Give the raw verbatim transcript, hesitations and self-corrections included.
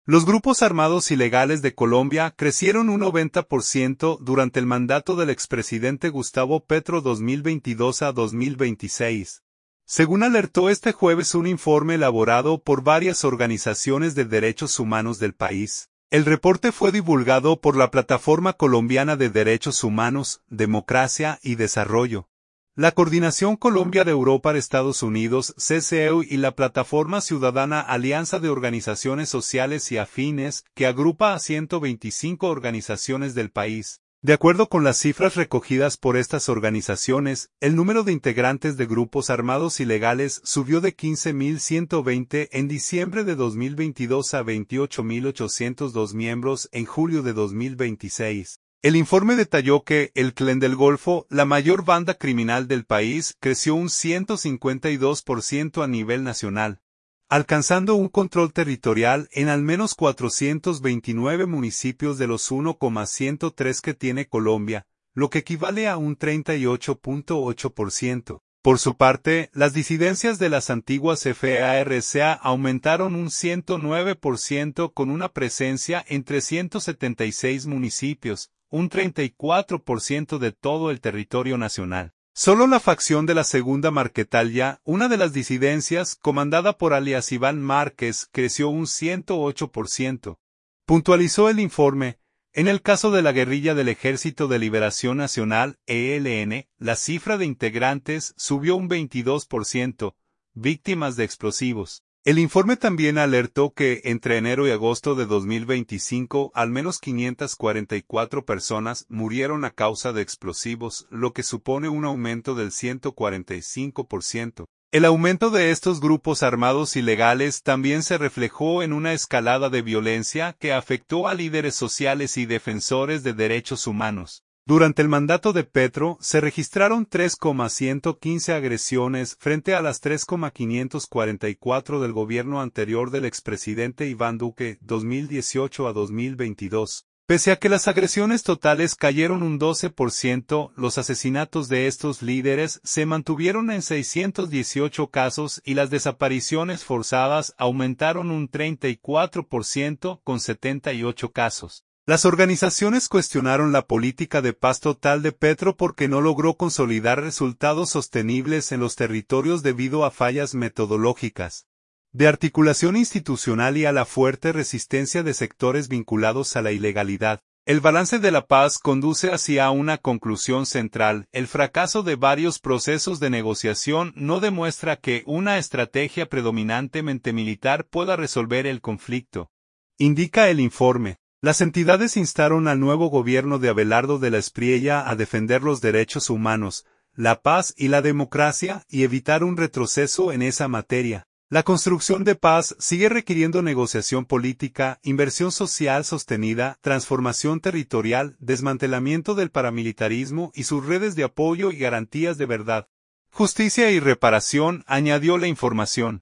Los grupos armados ilegales de Colombia crecieron un noventa por ciento durante el mandato del expresidente Gustavo Petro dos mil veintidós a dos mil veintiséis. Según alertó este jueves un informe elaborado por varias organizaciones de derechos humanos del país. El reporte fue divulgado por la Plataforma Colombiana de Derechos Humanos, Democracia y Desarrollo, la Coordinación Colombia de Europa de Estados Unidos, C C E U y la Plataforma Ciudadana Alianza de Organizaciones Sociales y Afines, que agrupa a ciento veinticinco organizaciones del país. De acuerdo con las cifras recogidas por estas organizaciones, el número de integrantes de grupos armados ilegales subió de quince mil ciento veinte en diciembre de dos mil veintidós a veintiocho mil ochocientos dos miembros en julio de dos mil veintiséis. El informe detalló que el Clan del Golfo, la mayor banda criminal del país, creció un ciento cincuenta y dos por ciento a nivel nacional, alcanzando un control territorial en al menos cuatrocientos veintinueve municipios de los uno coma ciento tres que tiene Colombia, lo que equivale a un treinta y ocho punto ocho por ciento. Por su parte, las disidencias de las antiguas F A R C A aumentaron un ciento nueve por ciento con una presencia en trescientos setenta y seis municipios, un treinta y cuatro por ciento de todo el territorio nacional. Solo la facción de la Segunda Marquetalia, una de las disidencias, comandada por alias Iván Márquez, creció un ciento ocho por ciento. Puntualizó el informe. En el caso de la guerrilla del Ejército de Liberación Nacional, E L N, la cifra de integrantes subió un veintidós por ciento, víctimas de explosivos. El informe también alertó que, entre enero y agosto de dos mil veinticinco, al menos quinientas cuarenta y cuatro personas murieron a causa de explosivos, lo que supone un aumento del ciento cuarenta y cinco por ciento. El aumento de estos grupos armados ilegales también se reflejó en una escalada de violencia que afectó a líderes sociales y defensores de derechos humanos. Durante el mandato de Petro, se registraron tres coma ciento quince agresiones frente a las tres coma quinientos cuarenta y cuatro del gobierno anterior del expresidente Iván Duque, dos mil dieciocho a dos mil veintidós. Pese a que las agresiones totales cayeron un doce por ciento, los asesinatos de estos líderes se mantuvieron en seiscientos dieciocho casos y las desapariciones forzadas aumentaron un treinta y cuatro por ciento con setenta y ocho casos. Las organizaciones cuestionaron la política de paz total de Petro porque no logró consolidar resultados sostenibles en los territorios debido a fallas metodológicas, de articulación institucional y a la fuerte resistencia de sectores vinculados a la ilegalidad. El balance de la paz conduce hacia una conclusión central. El fracaso de varios procesos de negociación no demuestra que una estrategia predominantemente militar pueda resolver el conflicto, indica el informe. Las entidades instaron al nuevo gobierno de Abelardo de la Espriella a defender los derechos humanos, la paz y la democracia y evitar un retroceso en esa materia. La construcción de paz sigue requiriendo negociación política, inversión social sostenida, transformación territorial, desmantelamiento del paramilitarismo y sus redes de apoyo y garantías de verdad, justicia y reparación, añadió la información.